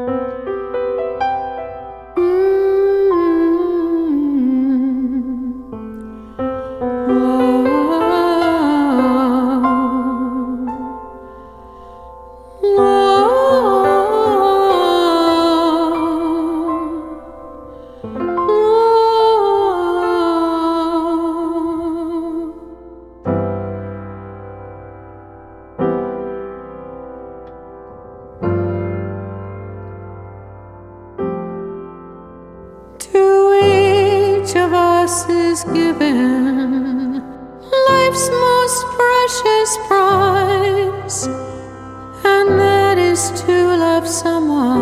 Is given life's most precious prize, and that is to love someone